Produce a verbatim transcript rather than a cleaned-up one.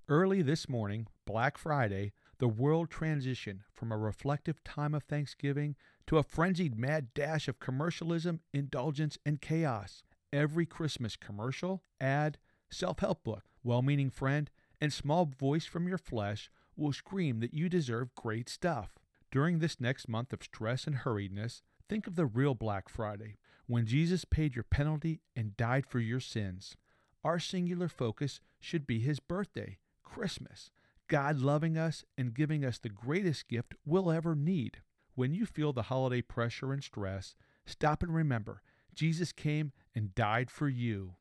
Early this morning, Black Friday, the world transitioned from a reflective time of Thanksgiving to a frenzied mad dash of commercialism, indulgence, and chaos. Every Christmas commercial, ad, self-help book, well-meaning friend, and small voice from your flesh will scream that you deserve great stuff. During this next month of stress and hurriedness, think of the real Black Friday, when Jesus paid your penalty and died for your sins. Our singular focus should be his birthday, Christmas, God loving us and giving us the greatest gift we'll ever need. When you feel the holiday pressure and stress, stop and remember, Jesus came and died for you.